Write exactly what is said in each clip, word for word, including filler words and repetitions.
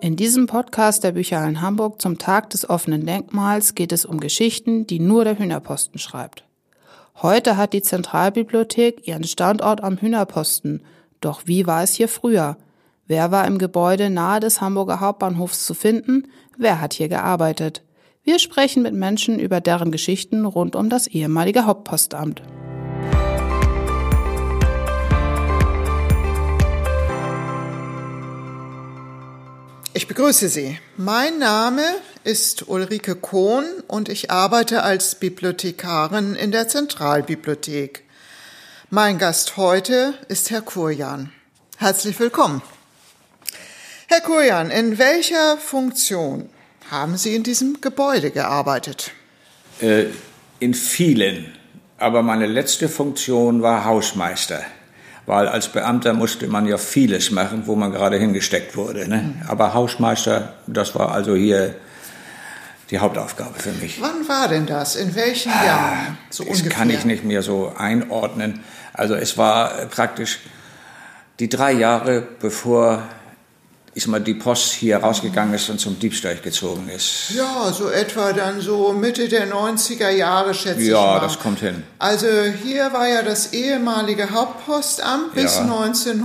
In diesem Podcast der Bücherhallen Hamburg zum Tag des offenen Denkmals geht es um Geschichten, die nur der Hühnerposten schreibt. Heute hat die Zentralbibliothek ihren Standort am Hühnerposten. Doch wie war es hier früher? Wer war im Gebäude nahe des Hamburger Hauptbahnhofs zu finden? Wer hat hier gearbeitet? Wir sprechen mit Menschen über deren Geschichten rund um das ehemalige Hauptpostamt. Ich begrüße Sie. Mein Name ist Ulrike Kohn und ich arbeite als Bibliothekarin in der Zentralbibliothek. Mein Gast heute ist Herr Kurjan. Herzlich willkommen. Herr Kurjan, in welcher Funktion haben Sie in diesem Gebäude gearbeitet? Äh, in vielen, aber meine letzte Funktion war Hausmeister. Weil als Beamter musste man ja vieles machen, wo man gerade hingesteckt wurde. Ne? Mhm. Aber Hausmeister, das war also hier die Hauptaufgabe für mich. Wann war denn das? In welchen Jahren? So das ungefähr? Kann ich nicht mehr so einordnen. Also es war praktisch die drei Jahre, bevor ich sag mal, die Post hier rausgegangen ist und zum Diebstahl gezogen ist. Ja, so etwa dann so Mitte der neunziger Jahre, schätze ich mal. Ja, das kommt hin. Also hier war ja das ehemalige Hauptpostamt bis ja.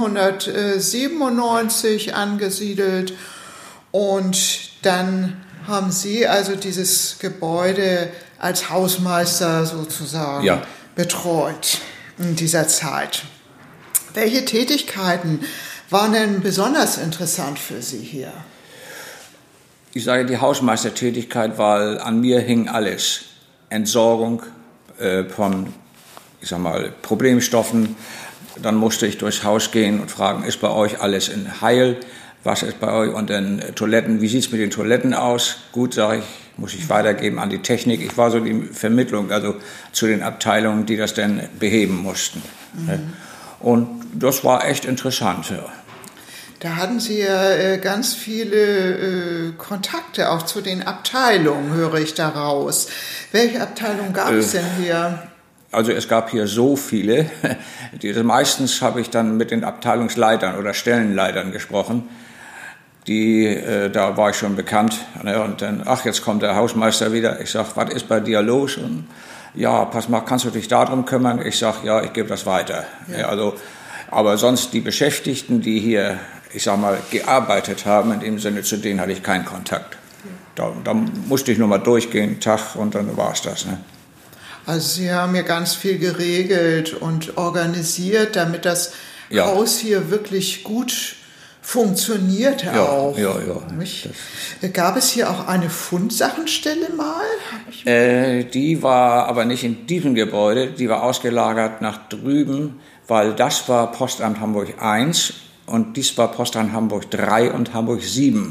neunzehnhundertsiebenundneunzig angesiedelt. Und dann haben Sie also dieses Gebäude als Hausmeister sozusagen ja. betreut in dieser Zeit. Welche Tätigkeiten waren denn besonders interessant für Sie hier? Ich sage die Hausmeistertätigkeit, weil an mir hing alles. Entsorgung äh, von, ich sag mal, Problemstoffen. Dann musste ich durchs Haus gehen und fragen, ist bei euch alles in Heil? Was ist bei euch? Und dann Toiletten, wie sieht es mit den Toiletten aus? Gut, sage ich, muss ich weitergeben an die Technik. Ich war so die Vermittlung, also zu den Abteilungen, die das dann beheben mussten. Mhm. Und das war echt interessant. Ja. Da hatten Sie ja äh, ganz viele äh, Kontakte auch zu den Abteilungen, höre ich daraus. Welche Abteilung gab es äh, denn hier? Also es gab hier so viele. Die, meistens habe ich dann mit den Abteilungsleitern oder Stellenleitern gesprochen. Die, äh, da war ich schon bekannt. Ne? Und dann, ach, jetzt kommt der Hausmeister wieder. Ich sage, was ist bei dir los? Und ja, pass mal, kannst du dich darum kümmern? Ich sage, ja, ich gebe das weiter. Ja. Ja, also, aber sonst die Beschäftigten, die hier, ich sag mal, gearbeitet haben, in dem Sinne, zu denen hatte ich keinen Kontakt. Da, da musste ich nur mal durchgehen, Tag, und dann war es das. Ne? Also Sie haben ja ganz viel geregelt und organisiert, damit das ja. Haus hier wirklich gut funktionierte ja, auch. Ja, ja. Gab es hier auch eine Fundsachenstelle mal? Äh, die war aber nicht in diesem Gebäude, die war ausgelagert nach drüben, weil das war Postamt Hamburg eins und dies war Postamt Hamburg drei und Hamburg sieben.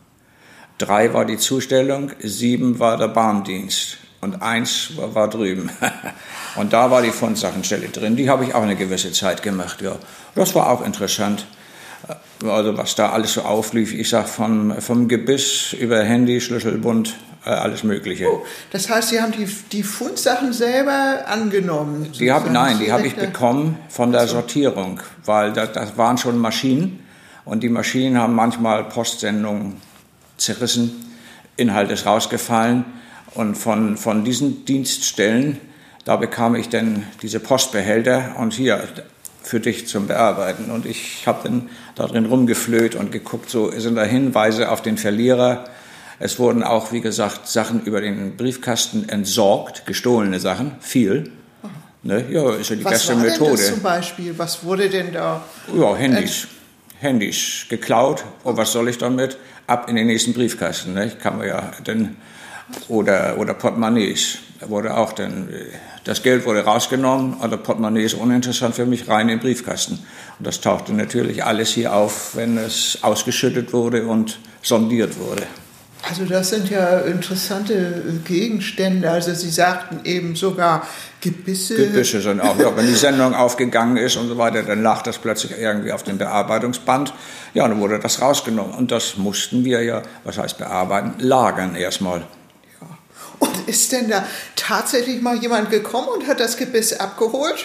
drei war die Zustellung, sieben war der Bahndienst und eins war, war drüben. Und da war die Fundsachenstelle drin, die habe ich auch eine gewisse Zeit gemacht. Ja. Das war auch interessant. Also was da alles so auflief, ich sag vom, vom Gebiss über Handy, Schlüsselbund, äh, alles Mögliche. Oh, das heißt, Sie haben die, die Fundsachen selber angenommen? Die hab, nein, die habe ich bekommen von der Sortierung, weil das, das waren schon Maschinen und die Maschinen haben manchmal Postsendungen zerrissen, Inhalt ist rausgefallen und von, von diesen Dienststellen, da bekam ich dann diese Postbehälter und hier für dich zum Bearbeiten. Und ich habe dann da drin rumgeflöht und geguckt, so sind da Hinweise auf den Verlierer. Es wurden auch, wie gesagt, Sachen über den Briefkasten entsorgt, gestohlene Sachen, viel. Ne? Ja, ist ja die Was beste war Methode. Denn das zum Beispiel? Was wurde denn da? Ja, Handys. Handys geklaut. Und was soll ich damit? Ab in den nächsten Briefkasten. Ne? Kann man ja dann, oder, oder Portemonnaies. Da wurde auch dann, das Geld wurde rausgenommen, aber Portemonnaie ist uninteressant für mich, rein in den Briefkasten. Und das tauchte natürlich alles hier auf, wenn es ausgeschüttet wurde und sondiert wurde. Also das sind ja interessante Gegenstände. Also Sie sagten eben sogar Gebisse. Gebisse sind auch, ja, wenn die Sendung aufgegangen ist und so weiter, dann lag das plötzlich irgendwie auf dem Bearbeitungsband. Ja, dann wurde das rausgenommen. Und das mussten wir ja, was heißt bearbeiten, lagern erstmal. Und ist denn da tatsächlich mal jemand gekommen und hat das Gebiss abgeholt?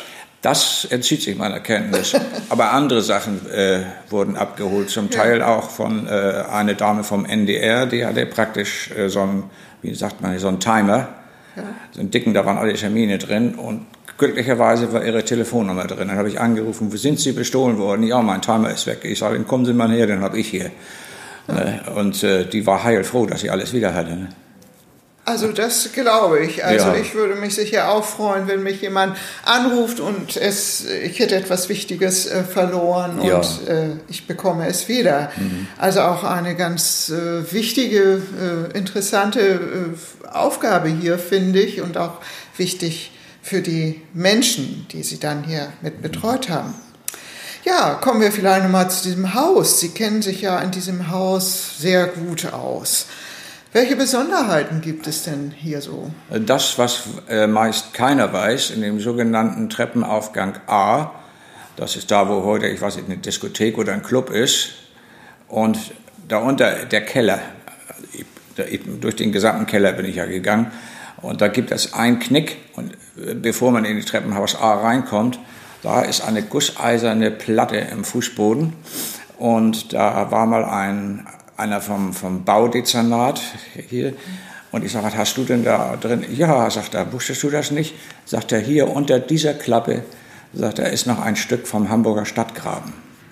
Das entzieht sich meiner Kenntnis. Aber andere Sachen äh, wurden abgeholt, zum Teil auch von äh, einer Dame vom N D R, die hatte praktisch äh, so einen, wie sagt man, so einen Timer, ja. So einen dicken, da waren alle Termine drin und glücklicherweise war ihre Telefonnummer drin. Dann habe ich angerufen, wo sind Sie bestohlen worden? Ja, mein Timer ist weg. Ich sage, dann kommen Sie mal her, den habe ich hier. Ja. Und äh, die war heilfroh, dass sie alles wieder hatte. Ne? Also das glaube ich. Also ja. Ich würde mich sicher auch freuen, wenn mich jemand anruft und es, ich hätte etwas Wichtiges äh, verloren und ja. äh, ich bekomme es wieder. Mhm. Also auch eine ganz äh, wichtige, äh, interessante äh, Aufgabe hier, finde ich, und auch wichtig für die Menschen, die Sie dann hier mit betreut haben. Ja, kommen wir vielleicht nochmal zu diesem Haus. Sie kennen sich ja in diesem Haus sehr gut aus. Welche Besonderheiten gibt es denn hier so? Das, was äh, meist keiner weiß, in dem sogenannten Treppenaufgang A, das ist da, wo heute, ich weiß nicht, eine Diskothek oder ein Club ist, und darunter der Keller. Ich, ich, durch den gesamten Keller bin ich ja gegangen, und da gibt es einen Knick, und äh, bevor man in die Treppenhaus A reinkommt, da ist eine gusseiserne Platte im Fußboden, und da war mal ein einer vom, vom Baudezernat hier. Und ich sage, was hast du denn da drin? Ja, sagt er, wusstest du das nicht? Sagt er, hier unter dieser Klappe, sagt er, ist noch ein Stück vom Hamburger Stadtgraben.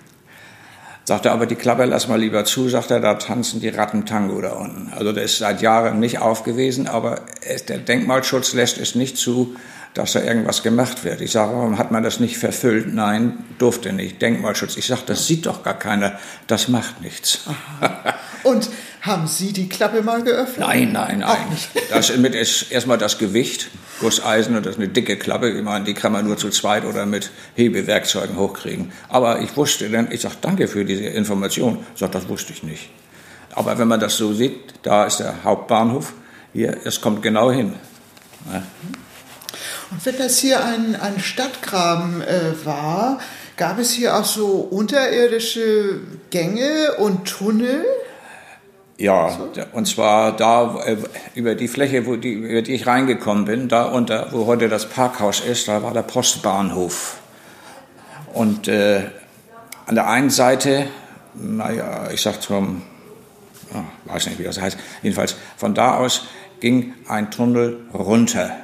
Sagt er, aber die Klappe lass mal lieber zu, sagt er, da tanzen die Ratten Tango da unten. Also der ist seit Jahren nicht aufgewiesen, aber es, der Denkmalschutz lässt es nicht zu, dass da irgendwas gemacht wird. Ich sage, warum hat man das nicht verfüllt? Nein, durfte nicht. Denkmalschutz. Ich sage, das sieht doch gar keiner. Das macht nichts. Und haben Sie die Klappe mal geöffnet? Nein, nein, nein. Auch nicht. Das ist erstmal das Gewicht, Gusseisen, und das ist eine dicke Klappe. Ich meine, die kann man nur zu zweit oder mit Hebewerkzeugen hochkriegen. Aber ich wusste dann, ich sage, danke für diese Information. Ich sage, das wusste ich nicht. Aber wenn man das so sieht, da ist der Hauptbahnhof. Hier, es kommt genau hin. Ja. Und wenn das hier ein, ein Stadtgraben äh, war, gab es hier auch so unterirdische Gänge und Tunnel? Ja, so? Und zwar da äh, über die Fläche, wo die, über die ich reingekommen bin, da unter, wo heute das Parkhaus ist, da war der Postbahnhof. Und äh, an der einen Seite, naja, ich sag zum, oh, weiß nicht, wie das heißt, jedenfalls von da aus ging ein Tunnel runter.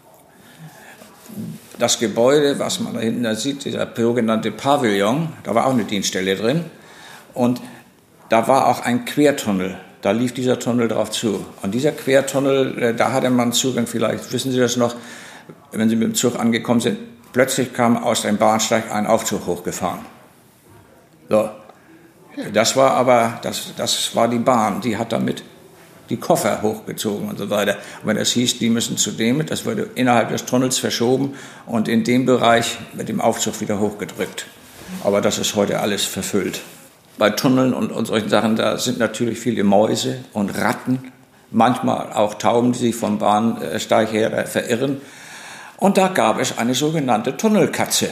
Das Gebäude, was man da hinten da sieht, dieser sogenannte Pavillon, da war auch eine Dienststelle drin. Und da war auch ein Quertunnel. Da lief dieser Tunnel drauf zu. Und dieser Quertunnel, da hatte man Zugang, vielleicht wissen Sie das noch, wenn Sie mit dem Zug angekommen sind, plötzlich kam aus dem Bahnsteig ein Aufzug hochgefahren. So. Das war aber, das, das war die Bahn, die hat damit die Koffer hochgezogen und so weiter. Und wenn das hieß, die müssen zu dem, das wurde innerhalb des Tunnels verschoben und in dem Bereich mit dem Aufzug wieder hochgedrückt. Aber das ist heute alles verfüllt. Bei Tunneln und, und solchen Sachen, da sind natürlich viele Mäuse und Ratten, manchmal auch Tauben, die sich vom Bahnsteig her verirren. Und da gab es eine sogenannte Tunnelkatze.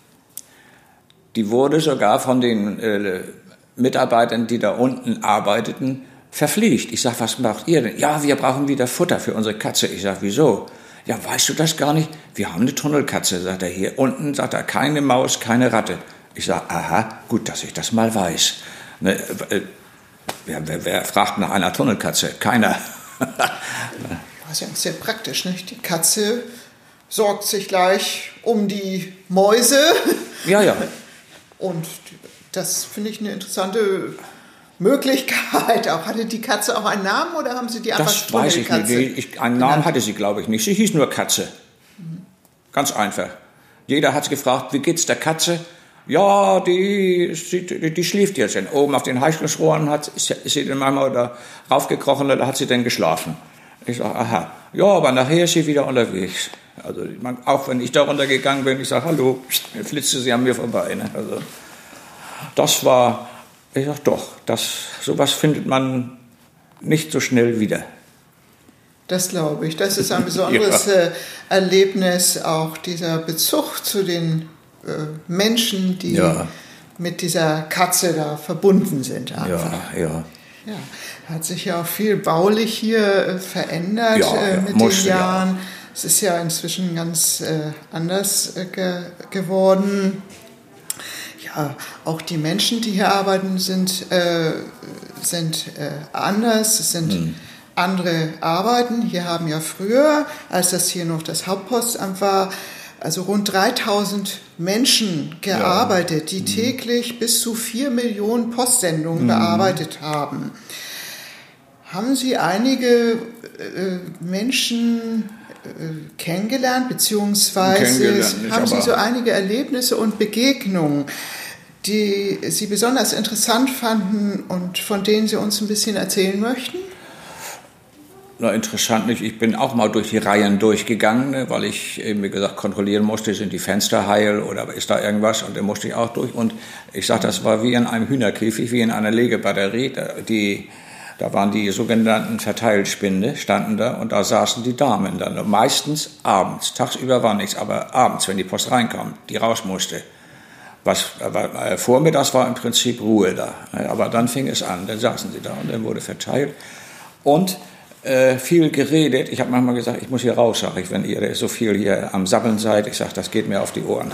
Die wurde sogar von den äh, Mitarbeitern, die da unten arbeiteten, verpflichtet. Ich sage, was macht ihr denn? Ja, wir brauchen wieder Futter für unsere Katze. Ich sage, wieso? Ja, weißt du das gar nicht? Wir haben eine Tunnelkatze, sagt er hier. Unten sagt er, keine Maus, keine Ratte. Ich sage, aha, gut, dass ich das mal weiß. Ne, äh, wer, wer, wer fragt nach einer Tunnelkatze? Keiner. Das ist ja sehr praktisch, nicht? Die Katze sorgt sich gleich um die Mäuse. Ja, ja. Und das finde ich eine interessante Möglichkeit. Auch hatte die Katze auch einen Namen oder haben Sie die einfach Das weiß ich nicht. Ich, einen Namen hatte sie, glaube ich, nicht. Sie hieß nur Katze. Ganz einfach. Jeder hat gefragt, wie geht's der Katze? Ja, die, die, die schläft jetzt. Und oben auf den Heizungsrohren hat, ist, ist sie dann manchmal da raufgekrochen, da hat sie dann geschlafen. Ich sage, aha. Ja, aber nachher ist sie wieder unterwegs. Also man, auch wenn ich da runtergegangen bin, ich sage, hallo, dann flitzte sie an mir vorbei. Ne? Also das war, ich sage doch, das, sowas findet man nicht so schnell wieder. Das glaube ich. Das ist ein besonderes ja. Erlebnis, auch dieser Bezug zu den äh, Menschen, die ja. mit dieser Katze da verbunden sind. Einfach. Ja, ja. Ja, hat sich ja auch viel baulich hier äh, verändert ja, äh, ja, mit musste, den Jahren. Ja. Es ist ja inzwischen ganz äh, anders äh, ge geworden. Ja, auch die Menschen, die hier arbeiten, sind, äh, sind äh, anders. Es sind hm. andere Arbeiten. Hier haben ja früher, als das hier noch das Hauptpostamt war, also rund dreitausend Menschen gearbeitet, ja. die hm. täglich bis zu vier Millionen Postsendungen hm. bearbeitet haben. Haben Sie einige äh, Menschen äh, kennengelernt, beziehungsweise kennengelernt nicht, haben Sie so einige Erlebnisse und Begegnungen, die Sie besonders interessant fanden und von denen Sie uns ein bisschen erzählen möchten? Na, interessant nicht. Ich bin auch mal durch die Reihen durchgegangen, weil ich eben, wie gesagt, kontrollieren musste, sind die Fenster heil oder ist da irgendwas, und dann musste ich auch durch. Und ich sage, das war wie in einem Hühnerkäfig, wie in einer Legebatterie. Die Da waren die sogenannten Verteilspinde, standen da, und da saßen die Damen dann. Und meistens abends, tagsüber war nichts, aber abends, wenn die Post reinkam, die raus musste. Was, aber vormittags war im Prinzip Ruhe da. Aber dann fing es an, dann saßen sie da und dann wurde verteilt. Und äh, viel geredet. Ich habe manchmal gesagt, ich muss hier raus, sage ich, wenn ihr so viel hier am Sappeln seid. Ich sage, das geht mir auf die Ohren.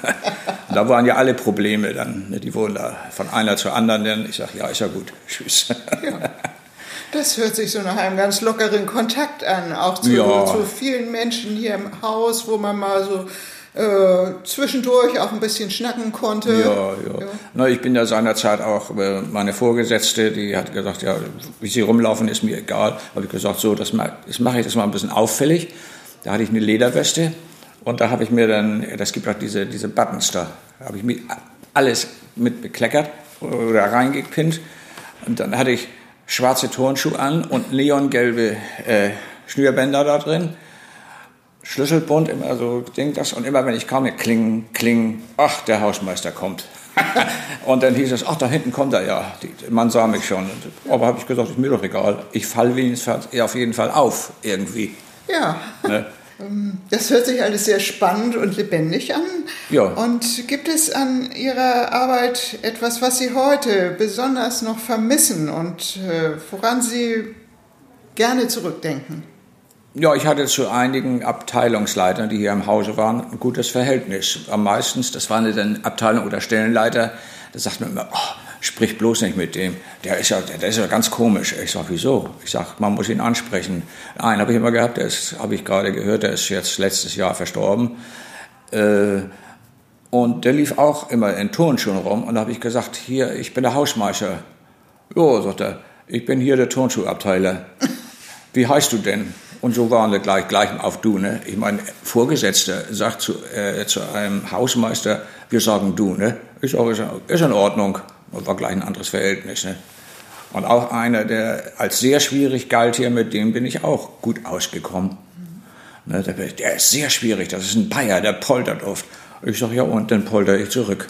Da waren ja alle Probleme dann, die wurden da von einer zur anderen, denn ich sage, ja, ist ja gut, tschüss. Ja, das hört sich so nach einem ganz lockeren Kontakt an, auch zu, ja. zu vielen Menschen hier im Haus, wo man mal so äh, zwischendurch auch ein bisschen schnacken konnte. Ja, ja. ja. Na, ich bin ja seinerzeit auch, äh, meine Vorgesetzte, die hat gesagt, ja, wie sie rumlaufen, ist mir egal. Habe ich gesagt, so, das, das mache ich das mal ein bisschen auffällig. Da hatte ich eine Lederweste. Und da habe ich mir dann, das gibt auch diese, diese Buttons da, da habe ich mir alles mit bekleckert oder reingepinnt. Und dann hatte ich schwarze Turnschuhe an und neongelbe äh, Schnürbänder da drin. Schlüsselbund, immer so Ding das. Und immer wenn ich kam, kling, kling, ach, der Hausmeister kommt. Und dann hieß es, ach, da hinten kommt er ja. Die, man sah mich schon. Aber habe ich gesagt, ist mir doch egal. Ich falle wenigstens auf jeden Fall auf, irgendwie. Ja. Ne? Das hört sich alles sehr spannend und lebendig an. Ja. Und gibt es an Ihrer Arbeit etwas, was Sie heute besonders noch vermissen und äh, woran Sie gerne zurückdenken? Ja, ich hatte zu einigen Abteilungsleitern, die hier im Hause waren, ein gutes Verhältnis. Am meisten, das waren dann Abteilung- oder Stellenleiter, da sagt man immer, oh, sprich bloß nicht mit dem, der ist ja, der ist ja ganz komisch. Ich sage, wieso? Ich sage, man muss ihn ansprechen. Einen habe ich immer gehabt, der habe ich gerade gehört, der ist jetzt letztes Jahr verstorben. Äh, und der lief auch immer in Turnschuhen rum. Und da habe ich gesagt, hier, ich bin der Hausmeister. Jo, sagt er, ich bin hier der Turnschuhabteiler. Wie heißt du denn? Und so waren wir gleich, gleich auf du. Ne? Ich meine, Vorgesetzter sagt zu, äh, zu einem Hausmeister, wir sagen du. Ne? Ich sage, ist in Ordnung. Das war gleich ein anderes Verhältnis. Ne? Und auch einer, der als sehr schwierig galt hier, mit dem bin ich auch gut ausgekommen. Mhm. Ne? Der, der ist sehr schwierig, das ist ein Bayer, der poltert oft. Ich sage, ja, und dann polter ich zurück.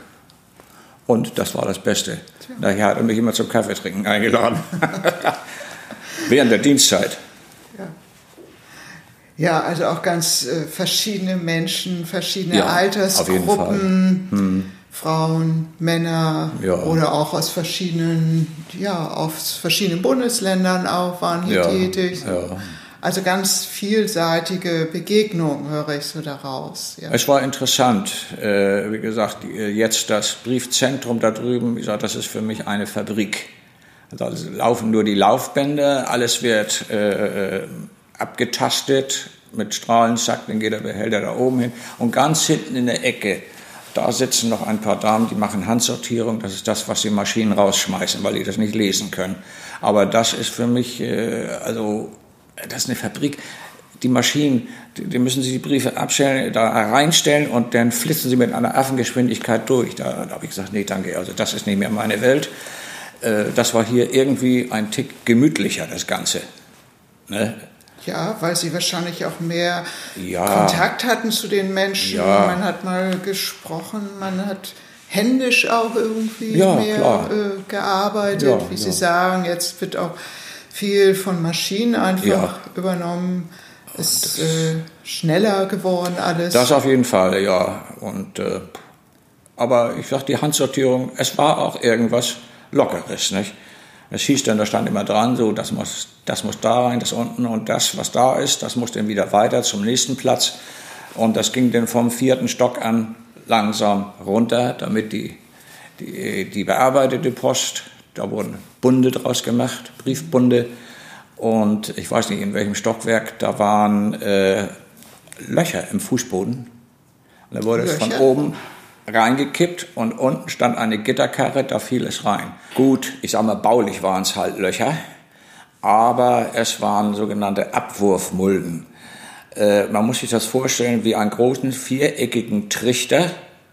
Und das war das Beste. Tja. Daher hat er mich immer zum Kaffeetrinken eingeladen. Während der Dienstzeit. Ja. Ja, also auch ganz äh, verschiedene Menschen, verschiedene ja, Altersgruppen, hm. Frauen, Männer ja. oder auch aus verschiedenen, ja, aus verschiedenen Bundesländern auch waren hier ja, tätig. Ja. Also ganz vielseitige Begegnungen höre ich so daraus. Ja. Es war interessant. Äh, wie gesagt, jetzt das Briefzentrum da drüben, wie gesagt, das ist für mich eine Fabrik. Da laufen nur die Laufbänder, alles wird äh, abgetastet mit Strahlensack, dann geht der Behälter da oben hin. Und ganz hinten in der Ecke, da sitzen noch ein paar Damen, die machen Handsortierung. Das ist das, was die Maschinen rausschmeißen, weil die das nicht lesen können. Aber das ist für mich, äh, also, das ist eine Fabrik. Die Maschinen, die, die müssen Sie die Briefe abstellen, da reinstellen und dann flitzen sie mit einer Affengeschwindigkeit durch. Da, da habe ich gesagt, nee, danke, also das ist nicht mehr meine Welt. Äh, das war hier irgendwie ein Tick gemütlicher, das Ganze. Ne? Ja, weil Sie wahrscheinlich auch mehr ja. Kontakt hatten zu den Menschen. Ja. Man hat mal gesprochen, man hat händisch auch irgendwie ja, mehr äh, gearbeitet. Ja, Wie ja. Sie sagen, jetzt wird auch viel von Maschinen einfach ja. übernommen. Ist äh, schneller geworden alles. Das auf jeden Fall, ja. Und, äh, aber ich sag, die Handsortierung, es war auch irgendwas Lockeres, nicht? Das hieß dann, da stand immer dran, so, das muss, das muss da rein, das unten und das, was da ist, das muss dann wieder weiter zum nächsten Platz. Und das ging dann vom vierten Stock an langsam runter, damit die, die, die bearbeitete Post, da wurden Bunde draus gemacht, Briefbunde. Und ich weiß nicht, in welchem Stockwerk, da waren äh, Löcher im Fußboden. Und da wurde Löcher? es von oben reingekippt und unten stand eine Gitterkarre, da fiel es rein. Gut, ich sag mal, baulich waren es halt Löcher, aber es waren sogenannte Abwurfmulden. Äh, man muss sich das vorstellen wie einen großen viereckigen Trichter,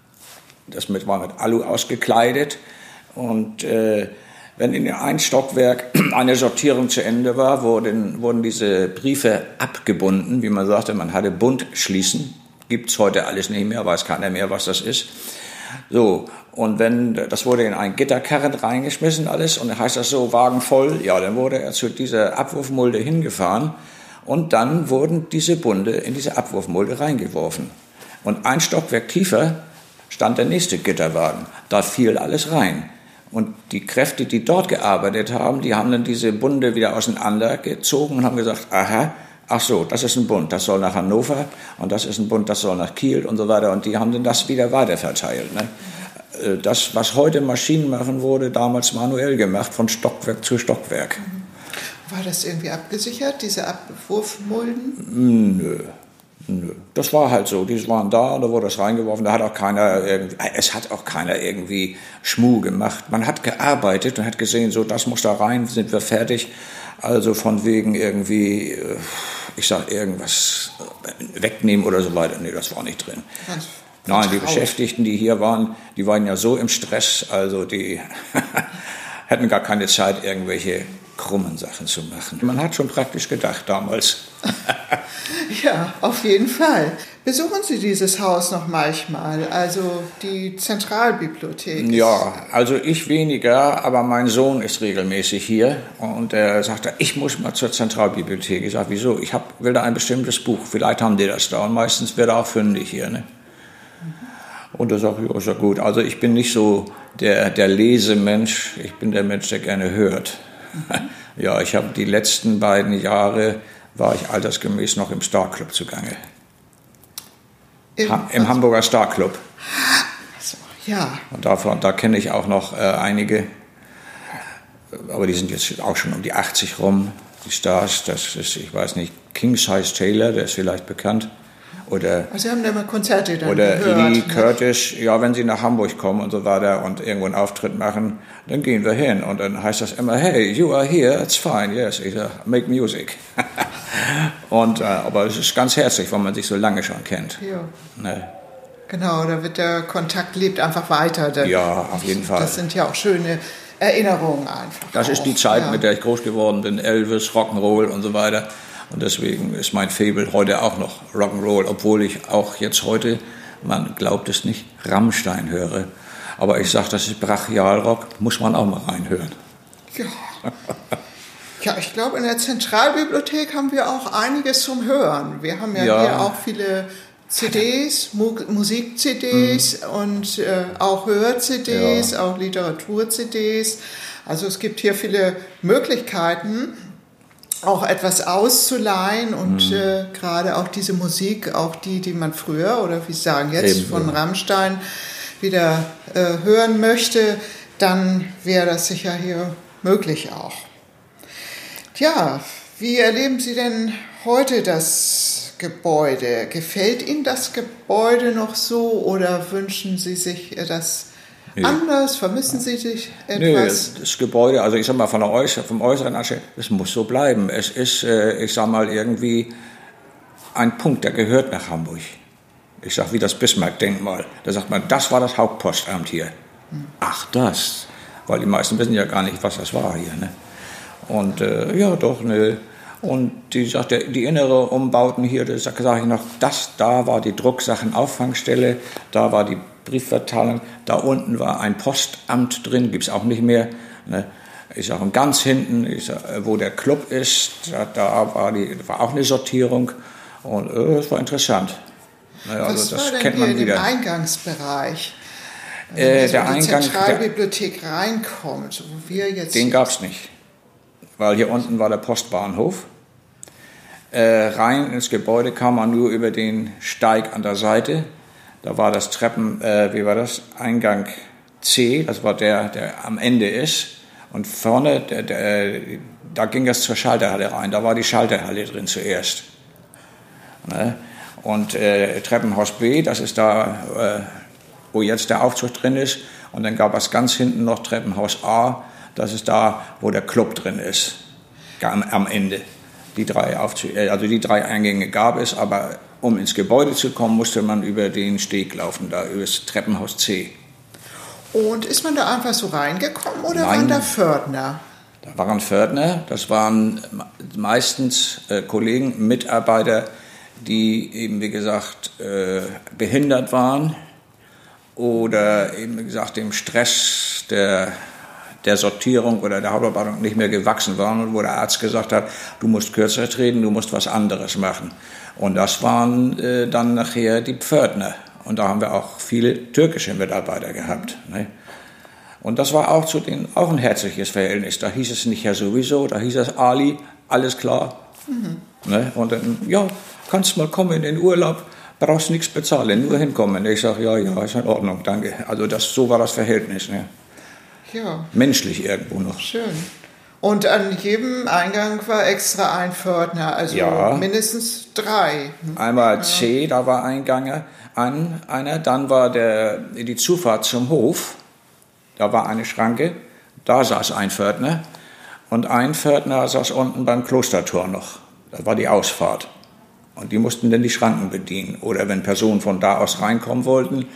das mit, war mit Alu ausgekleidet und äh, wenn in einem Stockwerk eine Sortierung zu Ende war, wurden, wurden diese Briefe abgebunden, wie man sagte, man hatte Bundschließen. Gibt's heute alles nicht mehr, weiß keiner mehr, was das ist. So, und wenn, das wurde in einen Gitterkarren reingeschmissen alles, und dann heißt das so, Wagen voll, ja, dann wurde er zu dieser Abwurfmulde hingefahren, und dann wurden diese Bunde in diese Abwurfmulde reingeworfen. Und ein Stockwerk tiefer stand der nächste Gitterwagen, da fiel alles rein. Und die Kräfte, die dort gearbeitet haben, die haben dann diese Bunde wieder auseinandergezogen und haben gesagt, aha, ach so, das ist ein Bund, das soll nach Hannover und das ist ein Bund, das soll nach Kiel und so weiter. Und die haben dann das wieder weiterverteilt. Ne? Das, was heute Maschinen machen, wurde damals manuell gemacht, von Stockwerk zu Stockwerk. War das irgendwie abgesichert, diese Abwurfmulden? Nö, nö. Das war halt so, die waren da und da wurde das reingeworfen. Da hat auch keiner irgendwie, es hat auch keiner irgendwie Schmuh gemacht. Man hat gearbeitet und hat gesehen, so, das muss da rein, sind wir fertig. Also von wegen irgendwie, ich sag irgendwas wegnehmen oder so weiter. Nee, das war nicht drin. Ganz Nein, die Beschäftigten, die hier waren, die waren ja so im Stress, also die hatten gar keine Zeit, irgendwelche krummen Sachen zu machen. Man hat schon praktisch gedacht damals. Ja, auf jeden Fall. Besuchen Sie dieses Haus noch manchmal, also die Zentralbibliothek? Ja, also ich weniger, aber mein Sohn ist regelmäßig hier und er sagte, ich muss mal zur Zentralbibliothek. Ich sage, wieso? Ich hab, will da ein bestimmtes Buch, vielleicht haben die das da und meistens wird er auch fündig hier. Ne? Und er sagt, ja, ist ja gut. Also ich bin nicht so der, der Lesemensch, ich bin der Mensch, der gerne hört. Ja, ich habe die letzten beiden Jahre, war ich altersgemäß noch im Starclub zugange. Im, ha- im Hamburger Starclub. So, ja. Und davon, da kenne ich auch noch äh, einige, aber die sind jetzt auch schon um die achtzig rum, die Stars. Das ist, ich weiß nicht, King Size Taylor, der ist vielleicht bekannt. Oder, also Sie haben da mal Konzerte dann oder gehört, Lee ne? Curtis, ja, wenn sie nach Hamburg kommen und so weiter und irgendwo einen Auftritt machen, dann gehen wir hin und dann heißt das immer, hey, you are here, it's fine, yes, ich sag, make music. und, äh, aber es ist ganz herzlich, weil man sich so lange schon kennt. Ja. Ne? Genau, da wird der Kontakt lebt einfach weiter. Da, ja, auf jeden Fall. Das sind ja auch schöne Erinnerungen einfach. Das auch. ist die Zeit, ja. mit der ich groß geworden bin, Elvis, Rock'n'Roll und so weiter. Und deswegen ist mein Faible heute auch noch Rock'n'Roll, obwohl ich auch jetzt heute, man glaubt es nicht, Rammstein höre. Aber ich sage, das ist Brachialrock, muss man auch mal reinhören. Ja. Ja, ich glaube, in der Zentralbibliothek haben wir auch einiges zum Hören. Wir haben ja, ja. hier auch viele C Ds, Mu- Musik-C Ds mhm. und äh, auch Hör-C Ds, ja. auch Literatur-C Ds. Also es gibt hier viele Möglichkeiten, auch etwas auszuleihen und mhm. äh, gerade auch diese Musik, auch die, die man früher oder wie Sie sagen jetzt Eben, von ja. Rammstein wieder äh, hören möchte, dann wäre das sicher hier möglich auch. Tja, wie erleben Sie denn heute das Gebäude? Gefällt Ihnen das Gebäude noch so oder wünschen Sie sich das Nee. anders? Vermissen Sie sich etwas? Nee, das Gebäude, also ich sag mal von der Äußer, vom äußeren Anschein, es muss so bleiben. Es ist, äh, ich sag mal, irgendwie ein Punkt, der gehört nach Hamburg. Ich sag, wie das Bismarck-Denkmal. Da sagt man, das war das Hauptpostamt hier. Hm. Ach, das. Weil die meisten wissen ja gar nicht, was das war hier. Ne? Und äh, ja, doch, ne. Und die, sagt, die innere Umbauten hier, da sage ich noch, das, da war die Drucksachenauffangstelle, da war die Briefverteilung, da unten war ein Postamt drin, gibt es auch nicht mehr. Ne? Ich sage, ganz hinten, ich sag, wo der Club ist, da, da war, die, war auch eine Sortierung und äh, das war interessant. Ne, also Was das war denn kennt man hier wieder. Im Eingangsbereich? Äh, der in die Eingang, Zentralbibliothek reinkommt, wo wir jetzt... Den gab es nicht, weil hier unten war der Postbahnhof. Äh, rein ins Gebäude kam man nur über den Steig an der Seite. Da war das Treppen, äh, wie war das? Eingang C, das war der, der am Ende ist. Und vorne, der, der, da ging es zur Schalterhalle rein. Da war die Schalterhalle drin zuerst. Ne? Und äh, Treppenhaus B, das ist da... Äh, wo jetzt der Aufzug drin ist. Und dann gab es ganz hinten noch Treppenhaus A. Das ist da, wo der Club drin ist. Am, am Ende. Die drei Aufzüge, also die drei Eingänge gab es, aber um ins Gebäude zu kommen, musste man über den Steg laufen, da über das Treppenhaus C. Und ist man da einfach so reingekommen oder Nein, waren da Pförtner? Da waren Pförtner, das waren meistens äh, Kollegen, Mitarbeiter, die eben, wie gesagt, äh, behindert waren. Oder eben, wie gesagt, dem Stress der, der Sortierung oder der Hauptarbeitung nicht mehr gewachsen waren und wo der Arzt gesagt hat, du musst kürzer treten, du musst was anderes machen. Und das waren äh, dann nachher die Pförtner. Und da haben wir auch viele türkische Mitarbeiter gehabt. Ne? Und das war auch zu denen auch ein herzliches Verhältnis. Da hieß es nicht ja sowieso, da hieß es Ali, alles klar. Mhm. Ne? Und dann, ja, kannst mal kommen in den Urlaub. Brauchst nichts bezahlen, nur hinkommen. Ich sage, ja, ja, ist in Ordnung, danke. Also das, so war das Verhältnis. Ne? Ja. Menschlich irgendwo noch. Schön. Und an jedem Eingang war extra ein Pförtner, also ja. mindestens drei. Einmal C, da war Eingang an einer. Dann war der, die Zufahrt zum Hof. Da war eine Schranke. Da saß ein Pförtner. Und ein Pförtner saß unten beim Klostertor noch. Das war die Ausfahrt. Und die mussten dann die Schranken bedienen. Oder wenn Personen von da aus reinkommen wollten,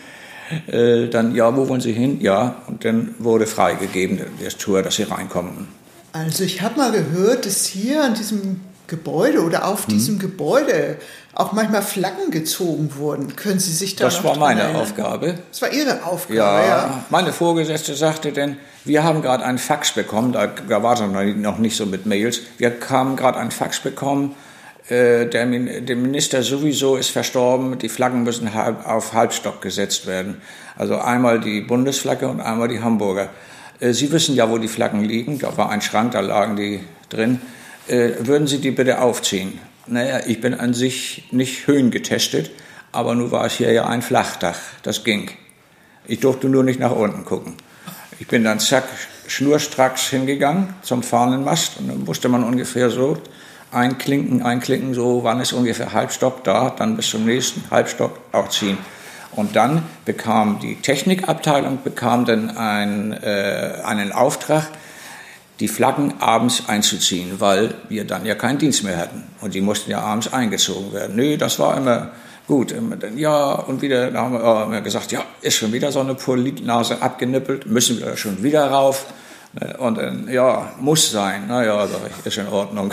äh, dann, ja, wo wollen sie hin? Ja, und dann wurde freigegeben, das Tor, dass sie reinkommen. Also ich habe mal gehört, dass hier an diesem Gebäude oder auf mhm. diesem Gebäude auch manchmal Flaggen gezogen wurden. Können Sie sich da Das noch war meine erinnern? Aufgabe. Das war Ihre Aufgabe, ja. ja. Meine Vorgesetzte sagte denn, wir haben gerade einen Fax bekommen, da, da war es noch nicht so mit Mails, wir haben gerade einen Fax bekommen, Der, der Minister sowieso ist verstorben, die Flaggen müssen halb, auf Halbstock gesetzt werden. Also einmal die Bundesflagge und einmal die Hamburger. Sie wissen ja, wo die Flaggen liegen, da war ein Schrank, da lagen die drin. Würden Sie die bitte aufziehen? Naja, ich bin an sich nicht höhengetestet, aber nun war es hier ja ein Flachdach, das ging. Ich durfte nur nicht nach unten gucken. Ich bin dann zack, schnurstracks hingegangen zum Fahnenmast und dann wusste man ungefähr so, einklinken, einklinken, so wann ist ungefähr Halbstock da, dann bis zum nächsten Halbstock auch ziehen. Und dann bekam die Technikabteilung bekam dann ein, äh, einen Auftrag, die Flaggen abends einzuziehen, weil wir dann ja keinen Dienst mehr hatten. Und die mussten ja abends eingezogen werden. Nö, das war immer gut. Immer dann, ja, und wieder, da haben wir, äh, immer gesagt, ja, ist schon wieder so eine Politnase abgenippelt, müssen wir schon wieder rauf. Und dann, ja, muss sein. Naja, sag ich, ist in Ordnung.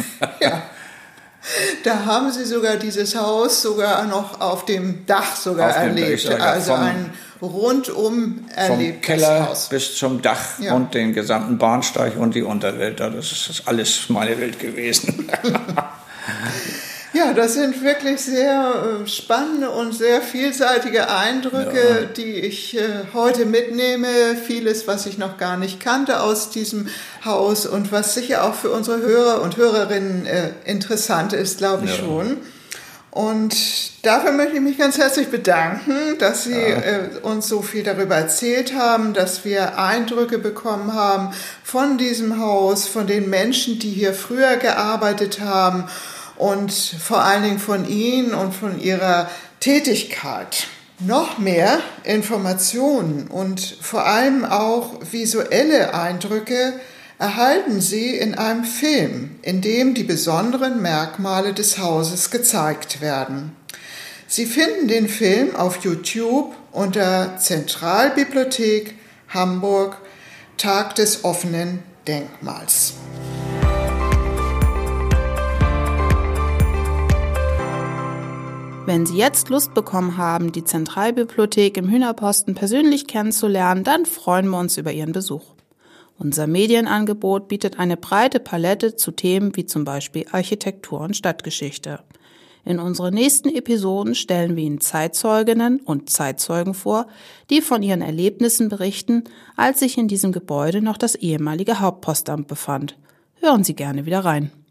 Ja, da haben Sie sogar dieses Haus sogar noch auf dem Dach sogar auf erlebt. Dach, also vom, ein rundum erlebtes vom Keller Haus. Bis zum Dach ja. und den gesamten Bahnsteig und die Unterwelt. Das ist alles meine Welt gewesen. Ja, das sind wirklich sehr spannende und sehr vielseitige Eindrücke, ja. die ich heute mitnehme. Vieles, was ich noch gar nicht kannte aus diesem Haus und was sicher auch für unsere Hörer und Hörerinnen interessant ist, glaube ich ja. schon. Und dafür möchte ich mich ganz herzlich bedanken, dass Sie ja. uns so viel darüber erzählt haben, dass wir Eindrücke bekommen haben von diesem Haus, von den Menschen, die hier früher gearbeitet haben, und vor allen Dingen von Ihnen und von Ihrer Tätigkeit. Noch mehr Informationen und vor allem auch visuelle Eindrücke erhalten Sie in einem Film, in dem die besonderen Merkmale des Hauses gezeigt werden. Sie finden den Film auf YouTube unter Zentralbibliothek Hamburg, Tag des offenen Denkmals. Wenn Sie jetzt Lust bekommen haben, die Zentralbibliothek im Hühnerposten persönlich kennenzulernen, dann freuen wir uns über Ihren Besuch. Unser Medienangebot bietet eine breite Palette zu Themen wie zum Beispiel Architektur und Stadtgeschichte. In unseren nächsten Episoden stellen wir Ihnen Zeitzeuginnen und Zeitzeugen vor, die von ihren Erlebnissen berichten, als sich in diesem Gebäude noch das ehemalige Hauptpostamt befand. Hören Sie gerne wieder rein.